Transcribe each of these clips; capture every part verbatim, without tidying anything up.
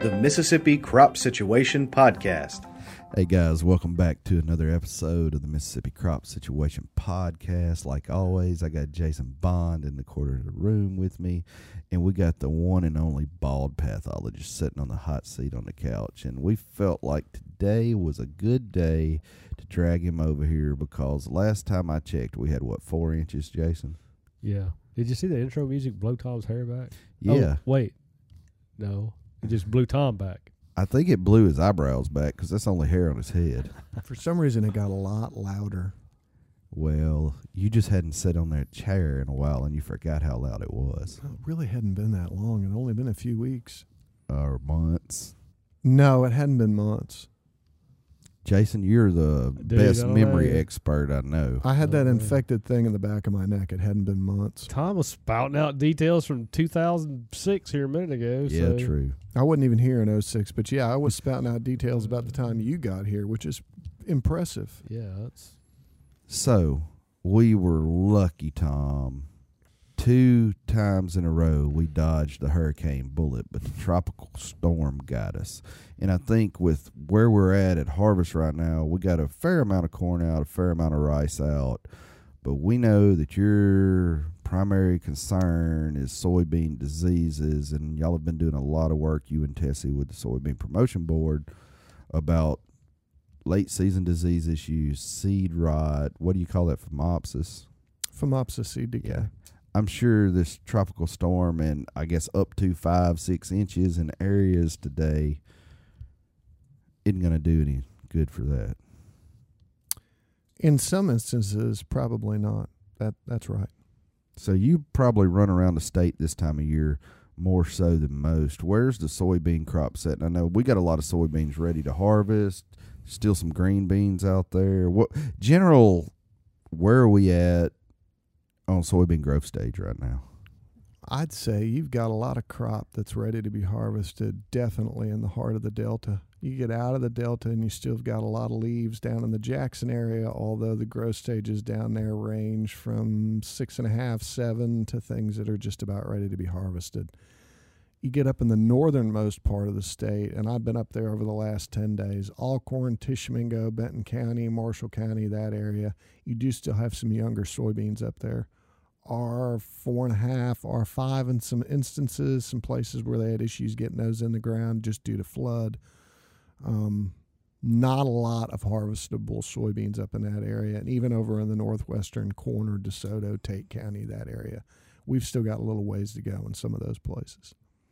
the Mississippi Crop Situation Podcast. Hey guys, welcome back to another episode of the Mississippi Crop Situation Podcast. Like always, I got Jason Bond in the corner of the room with me, and we got the one and only bald pathologist sitting on the hot seat on the couch. And we felt like today was a good day to drag him over here because last time I checked, we had, what, four inches, Jason? Yeah. Did you see the intro music blow Tom's hair back? Yeah. Oh, wait. No. It just blew Tom back. I think it blew his eyebrows back because that's only hair on his head. For some reason, it got a lot louder. Well, you just hadn't sat on that chair in a while, and you forgot how loud it was. Well, it really hadn't been that long. It had only been a few weeks. Or months. No, it hadn't been months. Jason, you're the Dude, best memory know. expert I know. I had that Uh, infected thing in the back of my neck. It hadn't been months. Tom was spouting out details from two thousand six here a minute ago. Yeah, so. true. I wasn't even here in oh six, but yeah, I was spouting out details about the time you got here, which is impressive. Yeah, that's So, we were lucky, Tom. Two times in a row, we dodged the hurricane bullet, but the tropical storm got us. And I think with where we're at at harvest right now, we got a fair amount of corn out, a fair amount of rice out. But we know that your primary concern is soybean diseases, and y'all have been doing a lot of work, you and Tessie, with the Soybean Promotion Board about late season disease issues, seed rot. What do you call that? Phomopsis? Phomopsis seed decay. Yeah. I'm sure this tropical storm and I guess up to five, six inches in areas today isn't going to do any good for that. In some instances, probably not. That That's right. So you probably run around the state this time of year more so than most. Where's the soybean crop sitting? I know we got a lot of soybeans ready to harvest, still some green beans out there. What general, where are we at on soybean growth stage right now? I'd say you've got a lot of crop that's ready to be harvested, definitely in the heart of the Delta. You get out of the Delta and you still got a lot of leaves down in the Jackson area, although the growth stages down there range from six and a half, seven to things that are just about ready to be harvested. You get up in the northernmost part of the state, and I've been up there over the last ten days, Alcorn, Tishomingo, Benton County, Marshall County, that area. You do still have some younger soybeans up there. R four and a half, R five in some instances, some places where they had issues getting those in the ground just due to flood. Um, not a lot of harvestable soybeans up in that area, and even over in the northwestern corner, DeSoto, Tate County, that area. We've still got a little ways to go in some of those places.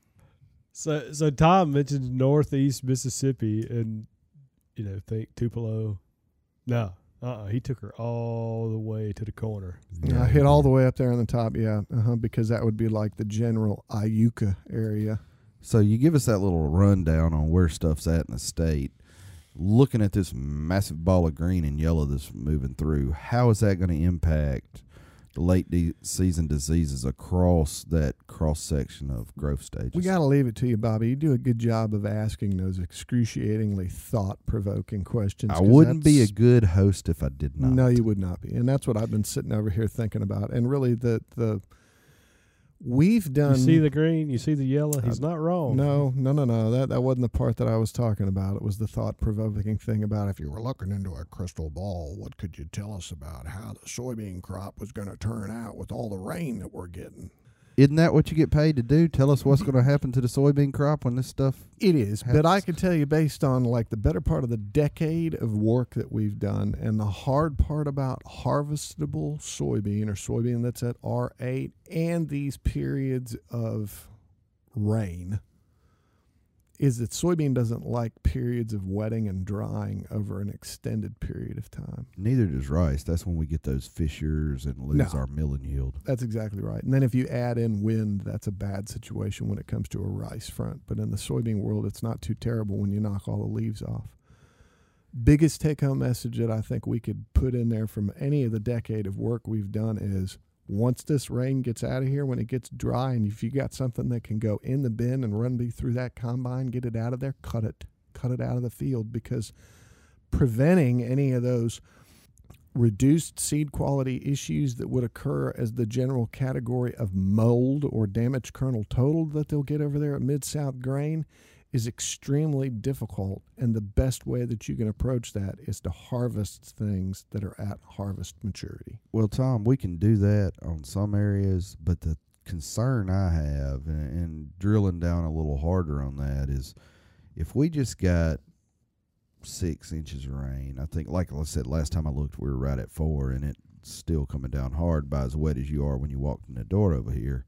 so. So Tom mentioned Northeast Mississippi, and you know, think Tupelo. No, uh, uh he took her all the way to the corner. Yeah, I hit all the way up there on the top, yeah, uh-huh, because that would be like the general Iuka area. So you give us that little rundown on where stuff's at in the state. Looking at this massive ball of green and yellow that's moving through, how is that going to impact the late de- season diseases across that cross-section of growth stages? We got to leave it to you, Bobby. You do a good job of asking those excruciatingly thought-provoking questions. I wouldn't be a good host if I did not. No, you would not be. And that's what I've been sitting over here thinking about. And really, the the we've done. You see the green, you see the yellow. He's uh, not wrong. No, no, no, no. That that wasn't the part that I was talking about. It was the thought-provoking thing about if you were looking into a crystal ball, what could you tell us about how the soybean crop was going to turn out with all the rain that we're getting? Isn't that what you get paid to do? Tell us what's going to happen to the soybean crop when this stuff It is, happens. but I can tell you based on like the better part of the decade of work that we've done, and the hard part about harvestable soybean or soybean that's at R eight and these periods of rain, is that soybean doesn't like periods of wetting and drying over an extended period of time. Neither does rice. That's when we get those fissures and lose No. our milling yield. That's exactly right. And then if you add in wind, that's a bad situation when it comes to a rice front. But in the soybean world, it's not too terrible when you knock all the leaves off. Biggest take-home message that I think we could put in there from any of the decade of work we've done is once this rain gets out of here, when it gets dry, and if you got something that can go in the bin and run me through that combine, get it out of there, cut it. Cut it out of the field, because preventing any of those reduced seed quality issues that would occur as the general category of mold or damaged kernel total that they'll get over there at Mid-South Grain is extremely difficult, and the best way that you can approach that is to harvest things that are at harvest maturity. Well, Tom, we can do that on some areas, but the concern I have, and, and drilling down a little harder on that, is if we just got six inches of rain, I think, like I said, last time I looked, we were right at four, and it's still coming down hard by as wet as you are when you walked in the door over here.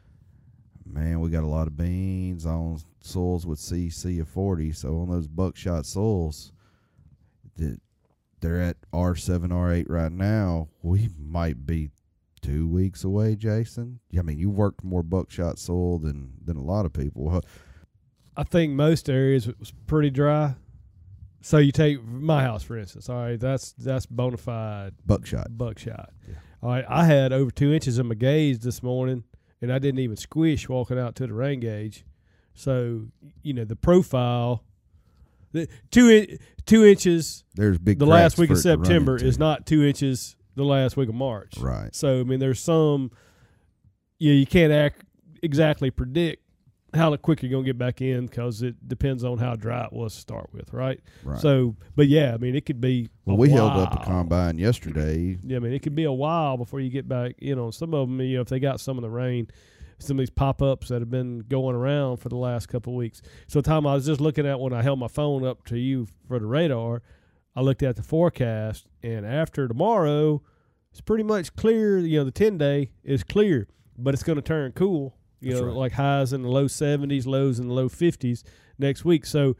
Man, we got a lot of beans on soils with C C of forty, so on those buckshot soils that they're at R seven, R eight right now, we might be two weeks away, Jason. I mean, you worked more buckshot soil than, than a lot of people. I think most areas it was pretty dry. So you take my house, for instance. All right, that's that's bona fide Buckshot. buckshot. Yeah. All right, I had over two inches of my gauge this morning, and I didn't even squish walking out to the rain gauge. So, you know, the profile, the two in, two inches There's big the cracks last week for of it to run September into. is not two inches the last week of March. Right. So, I mean, there's some, yeah, you can't act exactly predict how quick you're going to get back in because it depends on how dry it was to start with, right? Right. So, but yeah, I mean, it could be Well, a we while. held up a combine yesterday. Yeah, I mean, it could be a while before you get back. You know, some of them, you know, if they got some of the rain, some of these pop-ups that have been going around for the last couple of weeks. So, Tom, I was just looking at when I held my phone up to you for the radar, I looked at the forecast, and after tomorrow, it's pretty much clear. You know, the ten-day is clear, but it's going to turn cool. You That's know, right. like highs in the low seventies, lows in the low fifties next week. So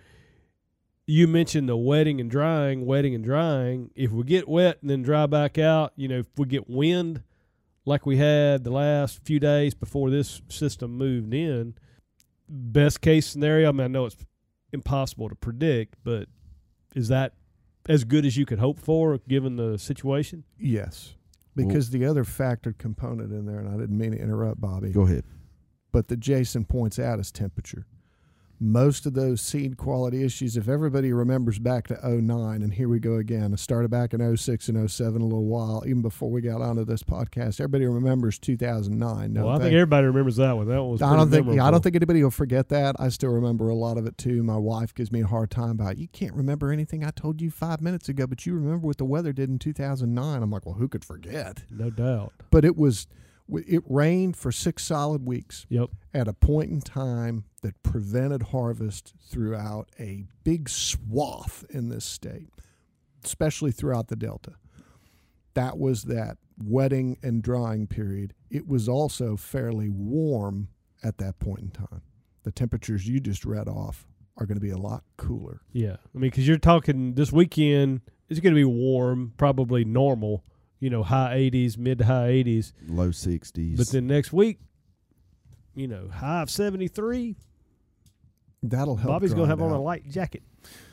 you mentioned the wetting and drying, wetting and drying. If we get wet and then dry back out, you know, if we get wind like we had the last few days before this system moved in, best case scenario, I mean, I know it's impossible to predict, but is that as good as you could hope for given the situation? Yes, because the other factored component in there, and I didn't mean to interrupt, Bobby, Go ahead. but that Jason points out is temperature. Most of those seed quality issues, if everybody remembers back to oh nine, and here we go again. I started back in oh six and oh seven a little while, even before we got onto this podcast. Everybody remembers two thousand nine. Well, don't I they? think everybody remembers that one. That one was I don't pretty think. Yeah, I memorable. don't think anybody will forget that. I still remember a lot of it too. My wife gives me a hard time about, you can't remember anything I told you five minutes ago, but you remember what the weather did in two thousand nine. I'm like, well, who could forget? No doubt. But it was, it rained for six solid weeks Yep. at a point in time that prevented harvest throughout a big swath in this state, especially throughout the Delta. That was that wetting and drying period. It was also fairly warm at that point in time. The temperatures you just read off are going to be a lot cooler. Yeah. I mean, because you're talking this weekend, it's going to be warm, probably normal, you know, high eighties, mid to high eighties. Low sixties. But then next week, you know, high of seventy-three. That'll help. Bobby's going to grind have on a out. light jacket.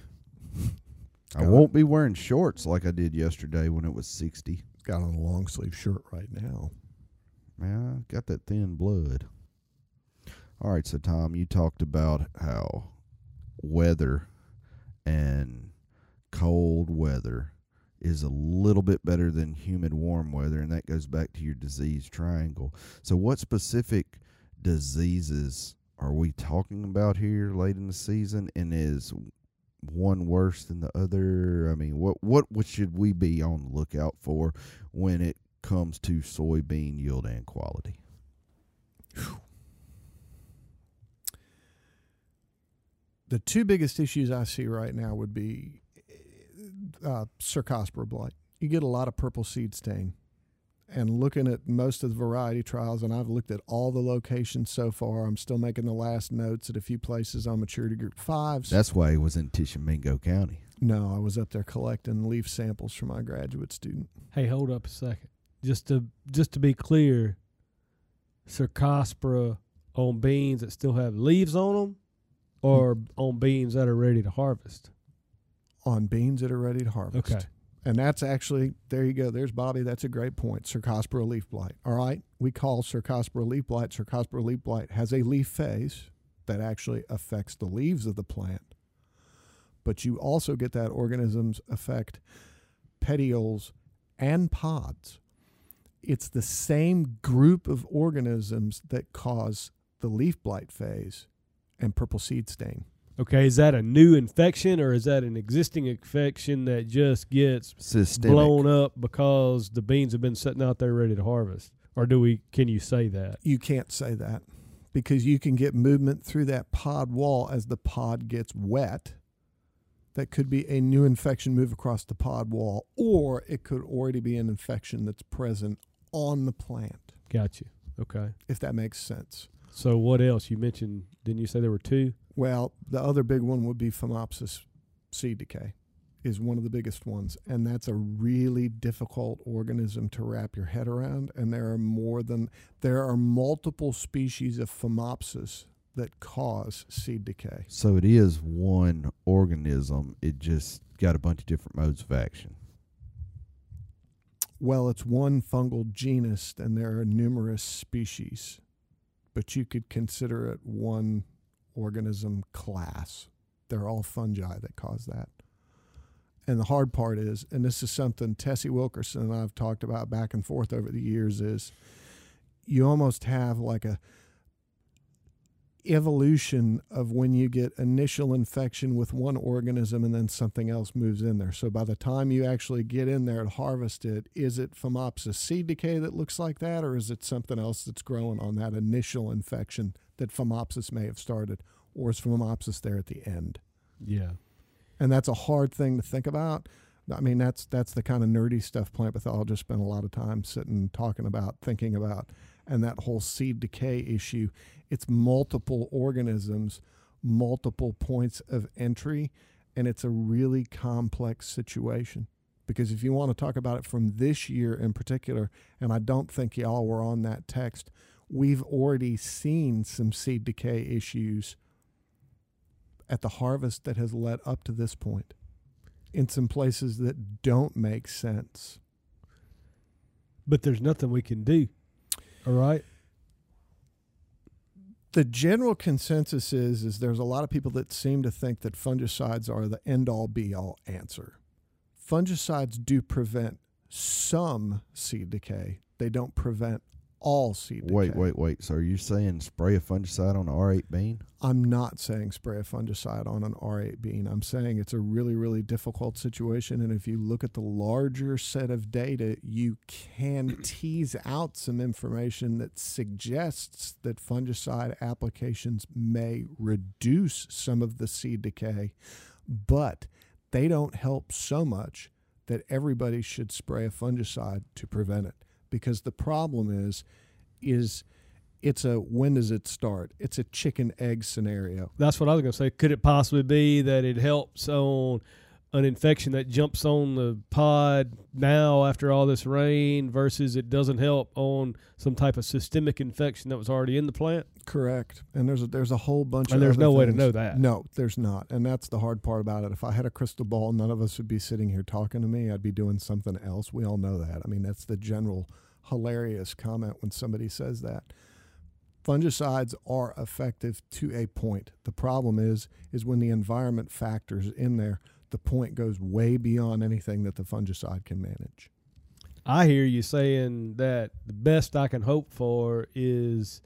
I won't be wearing shorts like I did yesterday when it was sixty. Got on a long sleeve shirt right now. Man, I got that thin blood. All right, so Tom, you talked about how weather and cold weather is a little bit better than humid warm weather, and that goes back to your disease triangle. So what specific diseases are we talking about here late in the season, and is one worse than the other? I mean, what what, what should we be on the lookout for when it comes to soybean yield and quality? The two biggest issues I see right now would be uh, Cercospora blight. You get a lot of purple seed stain. And looking at most of the variety trials, and I've looked at all the locations so far, I'm still making the last notes at a few places on maturity group fives. That's why he was in Tishomingo County. No, I was up there collecting leaf samples for my graduate student. Hey, hold up a second. Just to just to be clear, Cercospora on beans that still have leaves on them, or on beans that are ready to harvest? On beans that are ready to harvest. Okay. And that's actually, there you go. There's Bobby. That's a great point. Cercospora leaf blight. All right. We call Cercospora leaf blight. Cercospora leaf blight has a leaf phase that actually affects the leaves of the plant. But you also get that organisms affect petioles and pods. It's the same group of organisms that cause the leaf blight phase and purple seed stain. Okay, is that a new infection or is that an existing infection that just gets Systemic. blown up because the beans have been sitting out there ready to harvest? Or do we? Can you say that? You can't say that because you can get movement through that pod wall as the pod gets wet. That could be a new infection move across the pod wall, or it could already be an infection that's present on the plant. Got you. Okay. If that makes sense. So what else? You mentioned, didn't you say there were two? Well, the other big one would be Phomopsis seed decay is one of the biggest ones. And that's a really difficult organism to wrap your head around. And there are more than, there are multiple species of Phomopsis that cause seed decay. So it is one organism. It just got a bunch of different modes of action. Well, it's one fungal genus and there are numerous species. But you could consider it one organism class. They're all fungi that cause that. And the hard part is, and this is something Tessie Wilkerson and I have talked about back and forth over the years, is you almost have like a evolution of when you get initial infection with one organism and then something else moves in there. So by the time you actually get in there and harvest it, is it Phomopsis seed decay that looks like that, or is it something else that's growing on that initial infection that Phomopsis may have started, or is Phomopsis there at the end? Yeah. And that's a hard thing to think about. I mean, that's that's the kind of nerdy stuff plant pathologists spend a lot of time sitting talking about, thinking about. And that whole seed decay issue, it's multiple organisms, multiple points of entry, and it's a really complex situation. Because if you want to talk about it from this year in particular, and I don't think y'all were on that text, we've already seen some seed decay issues at the harvest that has led up to this point in some places that don't make sense. But there's nothing we can do. All right. The general consensus is, is there's a lot of people that seem to think that fungicides are the end-all be-all answer. Fungicides do prevent some seed decay. They don't prevent all seed decay. Wait, wait, wait. So are you saying spray a fungicide on the R eight bean? I'm not saying spray a fungicide on an R eight bean. I'm saying it's a really, really difficult situation. And if you look at the larger set of data, you can tease out some information that suggests that fungicide applications may reduce some of the seed decay, but they don't help so much that everybody should spray a fungicide to prevent it. Because the problem is, is it's a when does it start? It's a chicken egg scenario. That's what I was going to say. Could it possibly be that it helps on an infection that jumps on the pod now after all this rain versus it doesn't help on some type of systemic infection that was already in the plant? Correct. And there's a, there's a whole bunch And of there's other no way to things. know that. No, there's not. And that's the hard part about it. If I had a crystal ball, none of us would be sitting here talking to me. I'd be doing something else. We all know that. I mean, that's the general hilarious comment when somebody says that. Fungicides are effective to a point. The problem is, is when the environment factors in there, the point goes way beyond anything that the fungicide can manage. I hear you saying that the best I can hope for is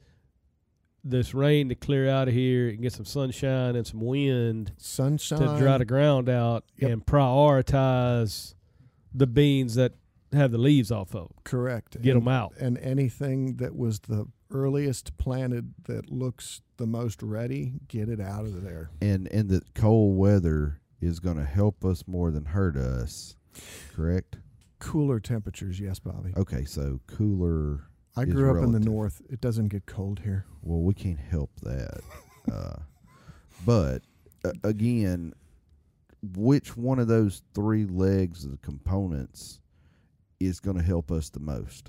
this rain to clear out of here and get some sunshine and some wind Sunshine. to dry the ground out. Yep. And prioritize the beans that have the leaves off of. Correct. Get and, them out. And anything that was the earliest planted that looks the most ready, get it out of there. And and the cold weather is going to help us more than hurt us, correct? Cooler temperatures, yes, Bobby. Okay, so cooler. I is grew up in the relative. north. It doesn't get cold here. Well, we can't help that. uh, but uh, again, which one of those three legs of the components is going to help us the most?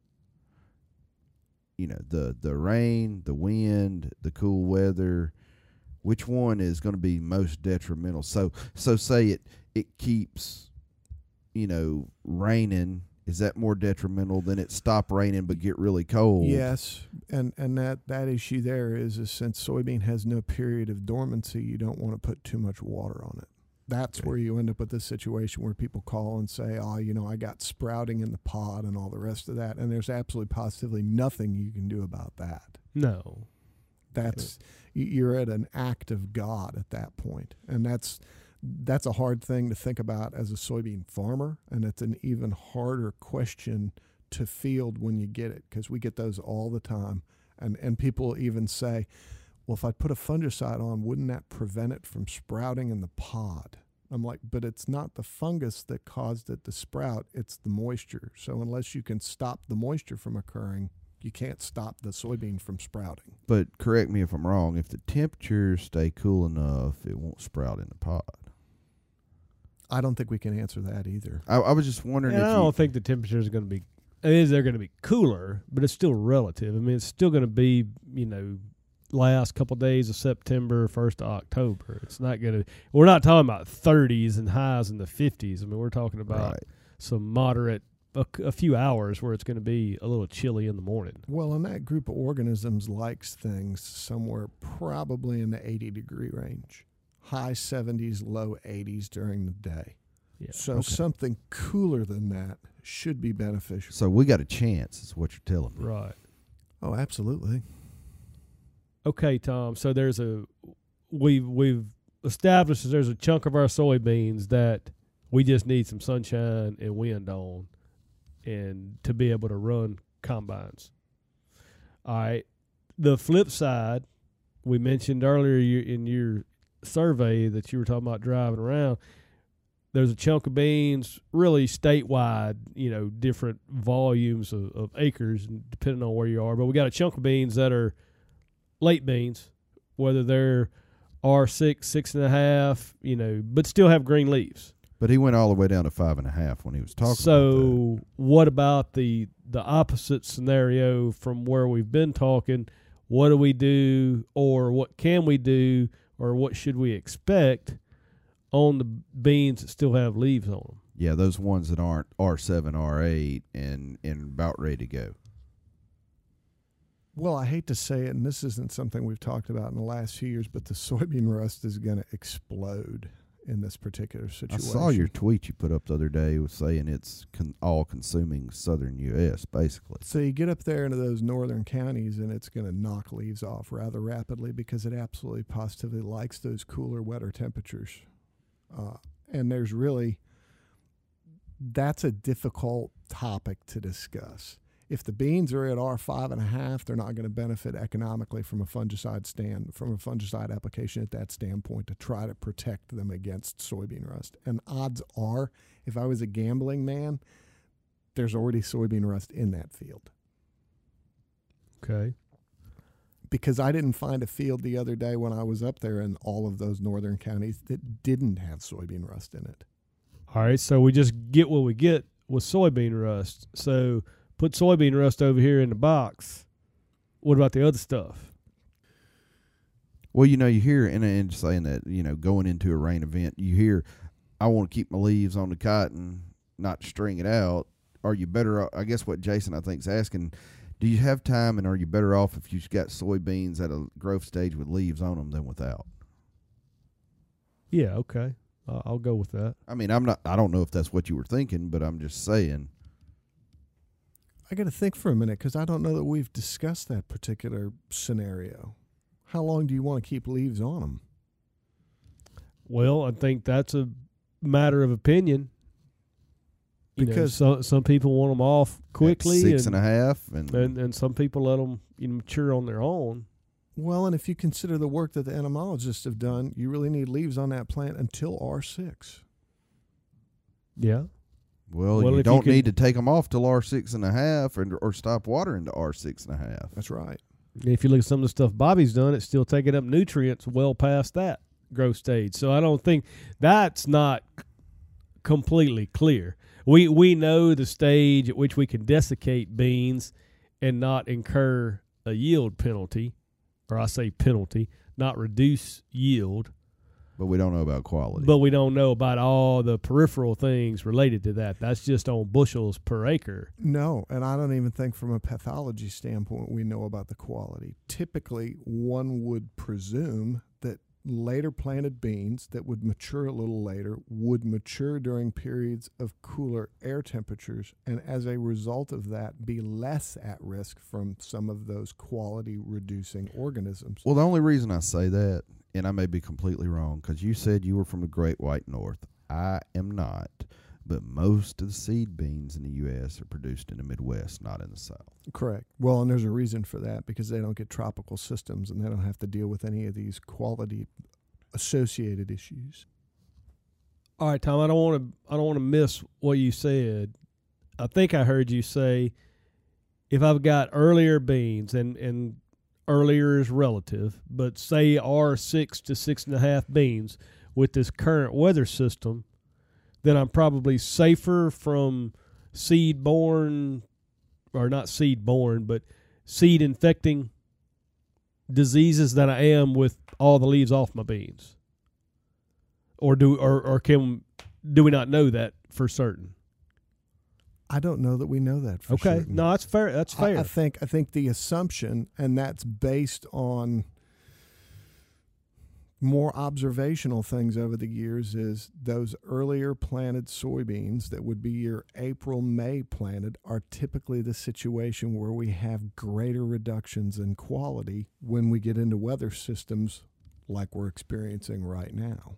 You know, the the rain, the wind, the cool weather. Which one is going to be most detrimental? So, so say it it keeps, you know, raining. Is that more detrimental than it stop raining but get really cold? Yes, and and that, that issue there is, is since soybean has no period of dormancy, you don't want to put too much water on it. That's Okay. where you end up with this situation where people call and say, oh, you know, I got sprouting in the pod and all the rest of that. And there's absolutely positively nothing you can do about that. No. That's, y- you're at an act of God at that point. And that's that's a hard thing to think about as a soybean farmer, and it's an even harder question to field when you get it, because we get those all the time. And and people even say, well, if I put a fungicide on, wouldn't that prevent it from sprouting in the pod? I'm like, but it's not the fungus that caused it to sprout, it's the moisture. So unless you can stop the moisture from occurring, you can't stop the soybean from sprouting. But correct me if I'm wrong, if the temperatures stay cool enough, it won't sprout in the pod. I don't think we can answer that either. I, I was just wondering And if I you, don't think the temperature is going to be. It is. They're going to be cooler, but it's still relative. I mean, it's still going to be, you know, last couple of days of September, first of October. It's not going to. We're not talking about thirties and highs in the fifties. I mean, we're talking about right. some moderate, a, a few hours where it's going to be a little chilly in the morning. Well, and that group of organisms likes things somewhere probably in the eighty degree range. High seventies, low eighties during the day. Yeah. So Okay. something cooler than that should be beneficial. So we got a chance, is what you're telling me. Right. Oh, absolutely. Okay, Tom. So there's a we've we've established that there's a chunk of our soybeans that we just need some sunshine and wind on, and to be able to run combines. All right. The flip side, we mentioned earlier you- in your survey that you were talking about driving around. There's a chunk of beans, really statewide, you know, different volumes of, of acres, depending on where you are. But we got a chunk of beans that are late beans, whether they're R six, six and a half, you know, but still have green leaves. But he went all the way down to five and a half when he was talking about that. So what about the the opposite scenario from where we've been talking? What do we do, or what can we do, or what should we expect on the beans that still have leaves on them? Yeah, those ones that aren't R seven, R eight, and, and about ready to go. Well, I hate to say it, and this isn't something we've talked about in the last few years, but the soybean rust is going to explode in this particular I situation. saw your tweet you put up the other day was saying it's con- all-consuming southern U S, basically. So you get up there into those northern counties, and it's going to knock leaves off rather rapidly because it absolutely positively likes those cooler, wetter temperatures. Uh, and there's really, that's a difficult topic to discuss. If the beans are at R five and a half, they're not going to benefit economically from a fungicide stand, from a fungicide application at that standpoint to try to protect them against soybean rust. And odds are, if I was a gambling man, there's already soybean rust in that field. Okay. Because I didn't find a field the other day when I was up there in all of those northern counties that didn't have soybean rust in it. All right, so we just get what we get with soybean rust. So put soybean rust over here in the box. What about the other stuff? Well, you know, you hear, and, and saying that, you know, going into a rain event, you hear, I want to keep my leaves on the cotton, not string it out. Are you better, I guess what Jason, I think, is asking, do you have time, and are you better off if you've got soybeans at a growth stage with leaves on them than without? Yeah, okay. Uh, I'll go with that. I mean, I'm not, I don't know if that's what you were thinking, but I'm just saying. I got to think for a minute because I don't know that we've discussed that particular scenario. How long do you want to keep leaves on them? Well, I think that's a matter of opinion. You Because- know, so, some people want them off quickly, At six and, and a half, and, and and some people let them, you know, mature on their own. Well, and if you consider the work that the entomologists have done, you really need leaves on that plant until R six. Yeah. well, Well, if you you don't can- need to take them off till R six and a half, or, or stop watering to R six and a half. That's right. If you look at some of the stuff Bobby's done, it's still taking up nutrients well past that growth stage. So I don't think that's not c- completely clear. We we know the stage at which we can desiccate beans and not incur a yield penalty, or I say penalty, not reduce yield. But we don't know about quality. But we don't know about all the peripheral things related to that. That's just on bushels per acre. No, and I don't even think from a pathology standpoint we know about the quality. Typically, one would presume that later planted beans that would mature a little later would mature during periods of cooler air temperatures, and as a result of that, be less at risk from some of those quality reducing organisms. Well, the only reason I say that, and I may be completely wrong, because you said you were from the Great White North. I am not. But most of the seed beans in the U S are produced in the Midwest, not in the South. Correct. Well, and there's a reason for that, because they don't get tropical systems and they don't have to deal with any of these quality associated issues. All right, Tom, I don't want to I don't want to miss what you said. I think I heard you say if I've got earlier beans, and, and earlier is relative, but say R six to six and a half beans with this current weather system, then I'm probably safer from seed-borne, or not seed-borne, but seed-infecting diseases than I am with all the leaves off my beans. Or do or, or can do we not know that for certain? I don't know that we know that for okay. certain. No, that's fair. That's fair. I, I think I think the assumption, and that's based on more observational things over the years, is those earlier planted soybeans that would be your April, May planted are typically the situation where we have greater reductions in quality when we get into weather systems like we're experiencing right now.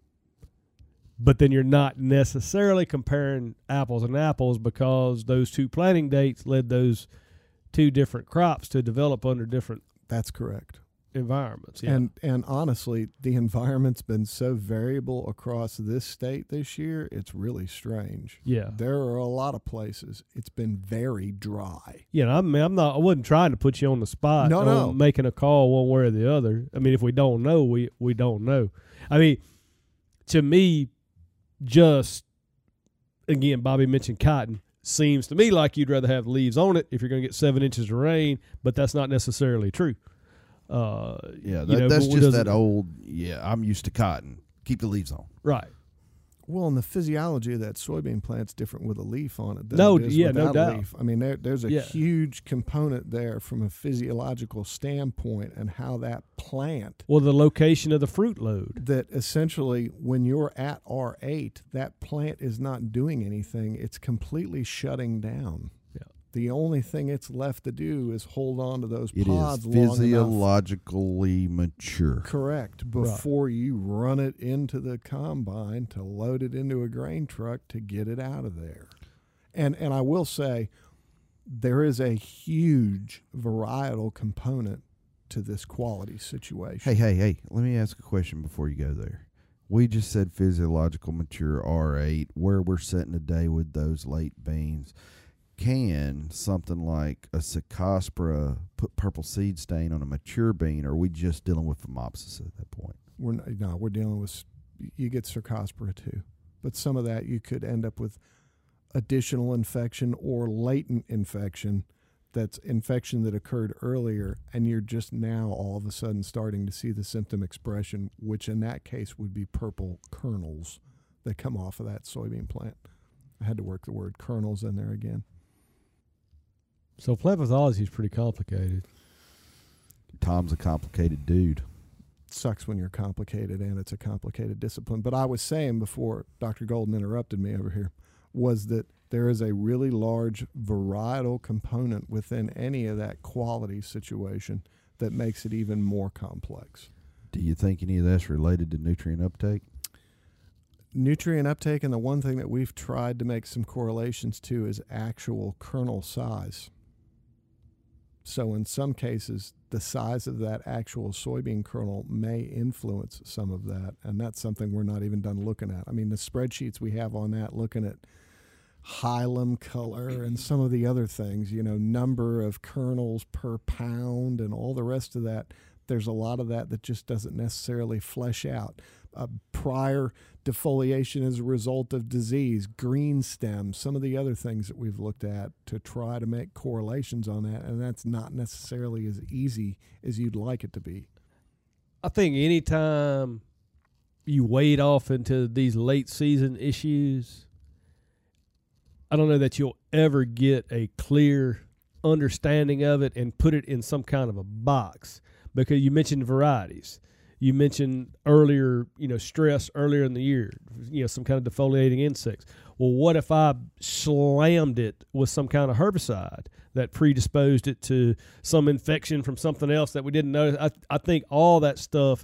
But then you're not necessarily comparing apples and apples, because those two planting dates led those two different crops to develop under different That's correct. environments. Yeah. And and honestly, the environment's been so variable across this state this year, it's really strange. yeah. There are a lot of places it's been very dry. Yeah, I mean, I'm not. I wasn't trying to put you on the spot. No, on no. making a call one way or the other. I mean, if we don't know, we we don't know. I mean, to me, just again, Bobby mentioned cotton. Seems to me like you'd rather have leaves on it if you're going to get seven inches of rain, but that's not necessarily true. Uh, Yeah, you that, know, that's but just doesn't- that old, yeah, I'm used to cotton. Keep the leaves on. right. Well, and the physiology of that soybean plant's different with a leaf on it than No, it is yeah, no without doubt. a leaf. I mean, there, there's a Yeah. huge component there from a physiological standpoint and how that plant, Well, the location of the fruit load. that essentially when you're at R eight, that plant is not doing anything. It's completely shutting down. Yeah. The only thing it's left to do is hold on to those It pods is long enough. physiologically mature. Correct. Before you run it into the combine to load it into a grain truck to get it out of there. And and I will say there is a huge varietal component to this quality situation. Hey, hey, hey, let me ask a question before you go there. We just said physiological mature R eight, where we're sitting today with those late beans. Can something like a Cercospora put purple seed stain on a mature bean, or are we just dealing with Phomopsis at that point? We're not, no, we're dealing with, you get Cercospora too. But some of that you could end up with additional infection or latent infection. That's infection that occurred earlier, and you're just now all of a sudden starting to see the symptom expression, which in that case would be purple kernels that come off of that soybean plant. I had to work the word kernels in there again. So plant pathology is pretty complicated. Tom's a complicated dude. It sucks when you're complicated, and it's a complicated discipline. But I was saying before Doctor Golden interrupted me over here, was that there is a really large varietal component within any of that quality situation that makes it even more complex. Do you think any of that's related to nutrient uptake? Nutrient uptake, and the one thing that we've tried to make some correlations to is actual kernel size. So in some cases, the size of that actual soybean kernel may influence some of that, and that's something we're not even done looking at. I mean, the spreadsheets we have on that, looking at hilum color and some of the other things, you know, number of kernels per pound and all the rest of that, there's a lot of that that just doesn't necessarily flesh out. Uh, prior defoliation as a result of disease, green stem, some of the other things that we've looked at to try to make correlations on that, and that's not necessarily as easy as you'd like it to be. I think anytime you wade off into these late season issues, I don't know that you'll ever get a clear understanding of it and put it in some kind of a box, because you mentioned varieties. You mentioned earlier, you know, stress earlier in the year, you know, some kind of defoliating insects. Well, what if I slammed it with some kind of herbicide that predisposed it to some infection from something else that we didn't know? I, I think all that stuff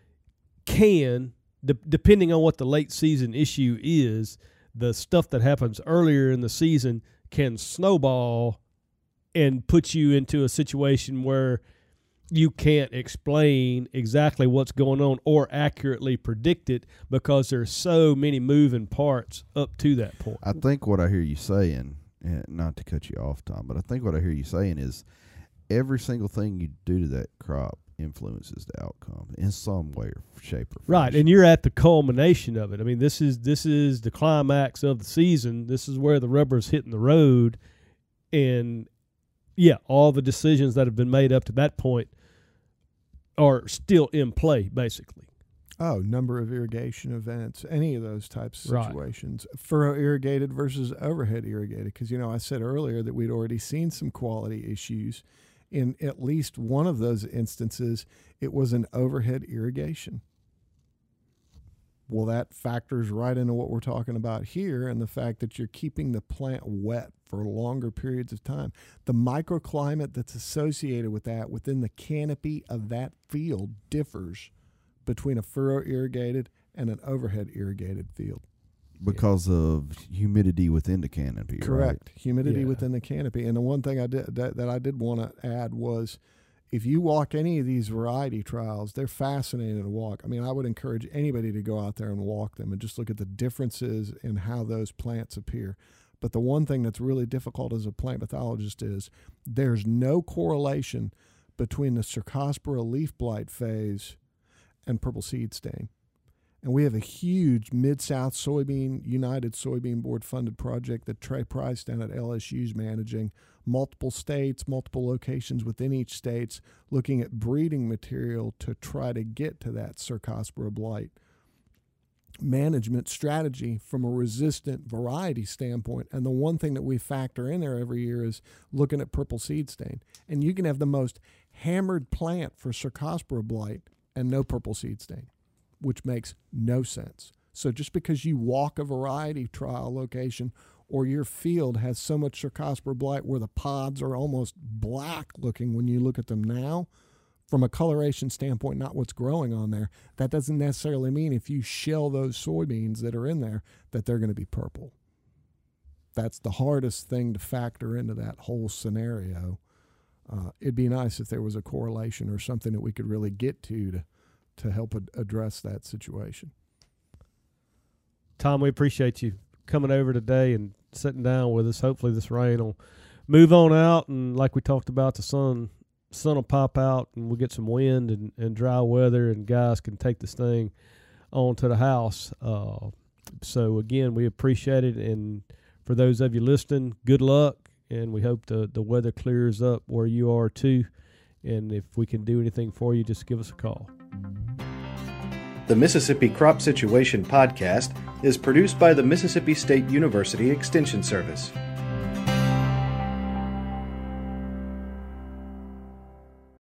can, de- depending on what the late season issue is, the stuff that happens earlier in the season can snowball and put you into a situation where you can't explain exactly what's going on or accurately predict it because there's so many moving parts up to that point. I think what I hear you saying, and not to cut you off, Tom, but I think what I hear you saying is every single thing you do to that crop influences the outcome in some way or shape or fashion. Right, and you're at the culmination of it. I mean, this is this is the climax of the season. This is where the rubber's hitting the road, and yeah, all the decisions that have been made up to that point are still in play, basically. Oh, number of irrigation events, any of those types of Right. situations. Furrow irrigated versus overhead irrigated. Because, you know, I said earlier that we'd already seen some quality issues. In at least one of those instances, it was an overhead irrigation. Well, that factors right into what we're talking about here and the fact that you're keeping the plant wet for longer periods of time. The microclimate that's associated with that within the canopy of that field differs between a furrow irrigated and an overhead irrigated field. Because of humidity within the canopy, Correct. right? Humidity Yeah. within the canopy. And the one thing I did that, that I did want to add was if you walk any of these variety trials, they're fascinating to walk. I mean, I would encourage anybody to go out there and walk them and just look at the differences in how those plants appear. But the one thing that's really difficult as a plant pathologist is there's no correlation between the Cercospora leaf blight phase and purple seed stain. And we have a huge Mid-South Soybean, United Soybean Board funded project that Trey Price down at L S U is managing. Multiple states, multiple locations within each states, looking at breeding material to try to get to that Cercospora blight management strategy from a resistant variety standpoint. And the one thing that we factor in there every year is looking at purple seed stain. And you can have the most hammered plant for Cercospora blight and no purple seed stain, which makes no sense. So just because you walk a variety trial location or your field has so much Cercospora blight where the pods are almost black looking when you look at them now, from a coloration standpoint, not what's growing on there, that doesn't necessarily mean if you shell those soybeans that are in there that they're going to be purple. That's the hardest thing to factor into that whole scenario. Uh, it'd be nice if there was a correlation or something that we could really get to to to help ad- address that situation. Tom, we appreciate you coming over today and sitting down with us. Hopefully this rain will move on out, and like we talked about, the sun sun will pop out and we'll get some wind and, and dry weather, and guys can take this thing on to the house. Uh, so, again, we appreciate it, and for those of you listening, good luck, and we hope the, the weather clears up where you are too, and if we can do anything for you, just give us a call. The Mississippi Crop Situation Podcast is produced by the Mississippi State University Extension Service.